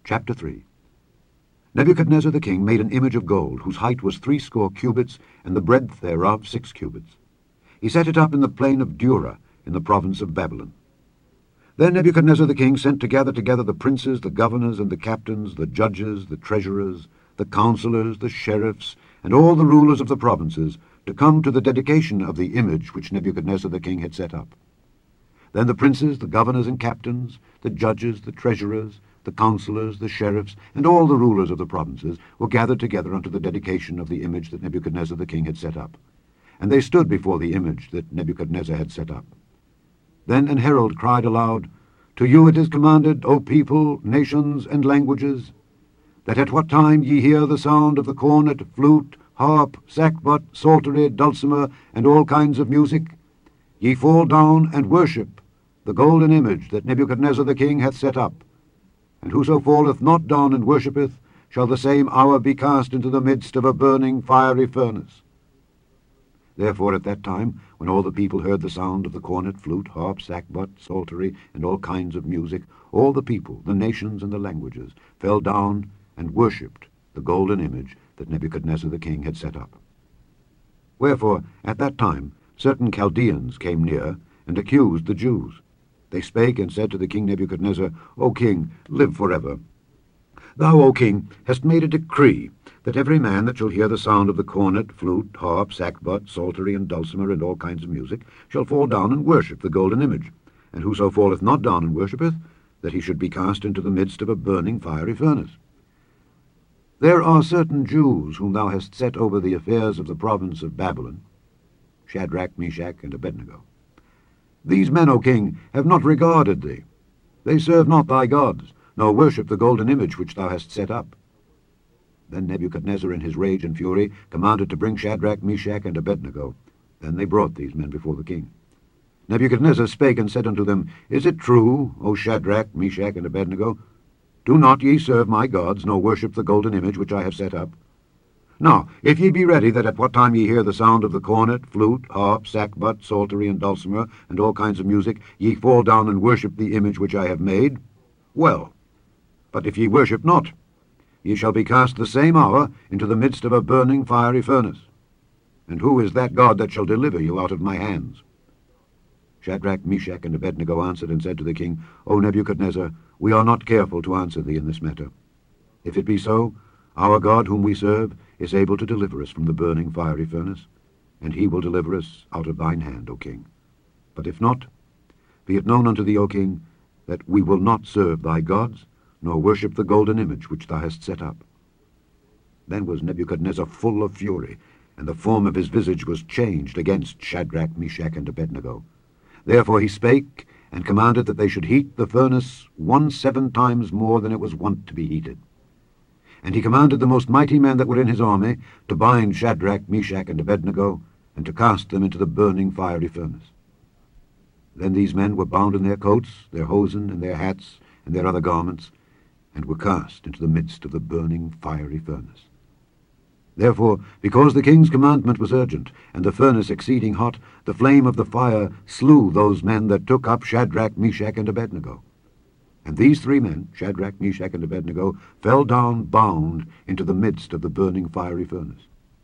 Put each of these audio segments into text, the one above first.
Chapter 3. Nebuchadnezzar the king made an image of gold, whose height was 60 cubits, and the breadth thereof 6 cubits. He set it up in the plain of Dura, in the province of Babylon. Then Nebuchadnezzar the king sent to gather together the princes, the governors, and the captains, the judges, the treasurers, the counselors, the sheriffs, and all the rulers of the provinces, to come to the dedication of the image which Nebuchadnezzar the king had set up. Then the princes, the governors and captains, the judges, the treasurers, the counselors, the sheriffs, and all the rulers of the provinces were gathered together unto the dedication of the image that Nebuchadnezzar the king had set up. And they stood before the image that Nebuchadnezzar had set up. Then an herald cried aloud, To you it is commanded, O people, nations, and languages, that at what time ye hear the sound of the cornet, flute, harp, sackbut, psaltery, dulcimer, and all kinds of music, ye fall down and worship the golden image that Nebuchadnezzar the king hath set up. And whoso falleth not down and worshippeth, shall the same hour be cast into the midst of a burning fiery furnace. Therefore at that time, when all the people heard the sound of the cornet, flute, harp, sackbut, psaltery, and all kinds of music, all the people, the nations, and the languages, fell down and worshipped the golden image that Nebuchadnezzar the king had set up. Wherefore at that time certain Chaldeans came near, and accused the Jews. They spake and said to the king Nebuchadnezzar, O king, live forever. Thou, O king, hast made a decree that every man that shall hear the sound of the cornet, flute, harp, sackbut, psaltery, and dulcimer, and all kinds of music, shall fall down and worship the golden image. And whoso falleth not down and worshippeth, that he should be cast into the midst of a burning fiery furnace. There are certain Jews whom thou hast set over the affairs of the province of Babylon, Shadrach, Meshach, and Abednego. These men, O king, have not regarded thee. They serve not thy gods, nor worship the golden image which thou hast set up. Then Nebuchadnezzar in his rage and fury commanded to bring Shadrach, Meshach, and Abednego. Then they brought these men before the king. Nebuchadnezzar spake and said unto them, Is it true, O Shadrach, Meshach, and Abednego? Do not ye serve my gods, nor worship the golden image which I have set up? Now, if ye be ready that at what time ye hear the sound of the cornet, flute, harp, sackbut, psaltery, and dulcimer, and all kinds of music, ye fall down and worship the image which I have made, well. But if ye worship not, ye shall be cast the same hour into the midst of a burning fiery furnace. And who is that God that shall deliver you out of my hands? Shadrach, Meshach, and Abednego answered and said to the king, O Nebuchadnezzar, we are not careful to answer thee in this matter. If it be so, our God whom we serve is able to deliver us from the burning fiery furnace, and he will deliver us out of thine hand, O king. But if not, be it known unto thee, O king, that we will not serve thy gods, nor worship the golden image which thou hast set up. Then was Nebuchadnezzar full of fury, and the form of his visage was changed against Shadrach, Meshach, and Abednego. Therefore he spake, and commanded that they should heat the furnace 17 times more than it was wont to be heated. And he commanded the most mighty men that were in his army to bind Shadrach, Meshach, and Abednego, and to cast them into the burning fiery furnace. Then these men were bound in their coats, their hosen, and their hats, and their other garments, and were cast into the midst of the burning fiery furnace. Therefore, because the king's commandment was urgent, and the furnace exceeding hot, the flame of the fire slew those men that took up Shadrach, Meshach, and Abednego. And these 3 men, Shadrach, Meshach, and Abednego, fell down bound into the midst of the burning fiery furnace.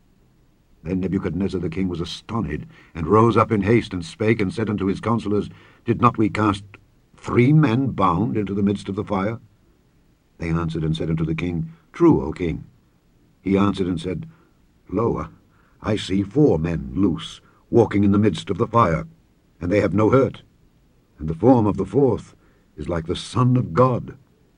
Then Nebuchadnezzar the king was astonished, and rose up in haste, and spake, and said unto his counselors, Did not we cast 3 men bound into the midst of the fire? They answered and said unto the king, True, O king. He answered and said, Lo, I see 4 men loose, walking in the midst of the fire, and they have no hurt, and the form of the 4th is like the Son of God.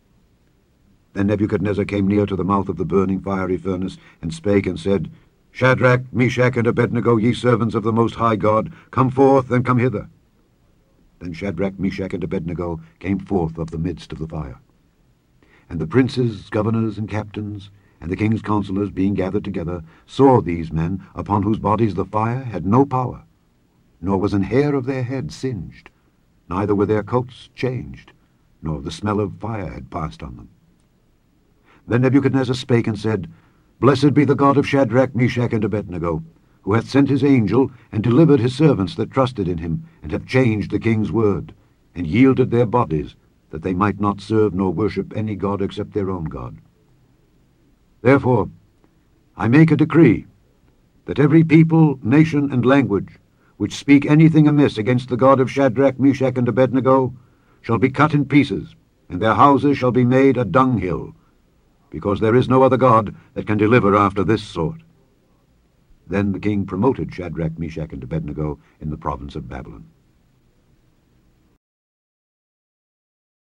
Then Nebuchadnezzar came near to the mouth of the burning fiery furnace, and spake and said, Shadrach, Meshach, and Abednego, ye servants of the Most High God, come forth and come hither. Then Shadrach, Meshach, and Abednego came forth of the midst of the fire. And the princes, governors, and captains, and the king's counselors, being gathered together, saw these men, upon whose bodies the fire had no power, nor was an hair of their head singed, neither were their coats changed, nor the smell of fire had passed on them. Then Nebuchadnezzar spake and said, Blessed be the God of Shadrach, Meshach, and Abednego, who hath sent his angel, and delivered his servants that trusted in him, and have changed the king's word, and yielded their bodies, that they might not serve nor worship any god except their own God. Therefore, I make a decree that every people, nation, and language which speak anything amiss against the God of Shadrach, Meshach, and Abednego shall be cut in pieces, and their houses shall be made a dunghill, because there is no other God that can deliver after this sort. Then the king promoted Shadrach, Meshach, and Abednego in the province of Babylon.